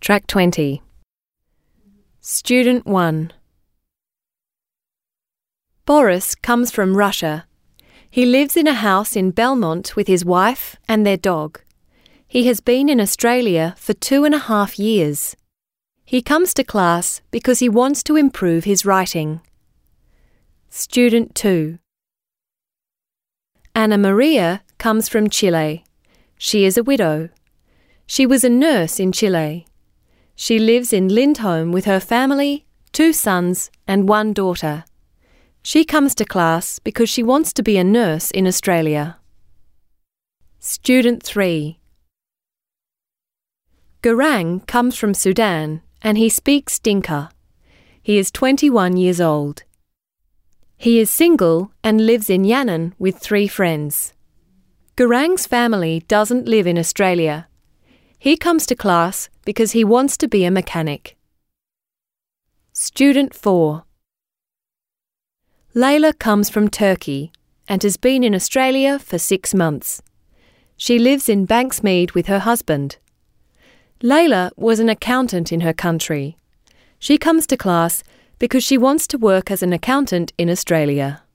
Track 20. Student 1. Boris comes from Russia. He lives in a house in Belmont with his wife and their dog. He has been in Australia for 2.5 years. He comes to class because he wants to improve his writing. Student 2. Anna Maria comes from Chile. She is a widow. She was a nurse in Chile. She lives in Lindholm with her family, 2 sons and 1 daughter. She comes to class because she wants to be a nurse in Australia. Student 3. Garang comes from Sudan and he speaks Dinka. He is 21 years old. He is single and lives in Yangon with 3 friends. Garang's family doesn't live in Australia. He comes to class because he wants to be a mechanic. Student 4. Layla comes from Turkey and has been in Australia for 6 months. She lives in Banksmead with her husband. Layla was an accountant in her country. She comes to class because she wants to work as an accountant in Australia.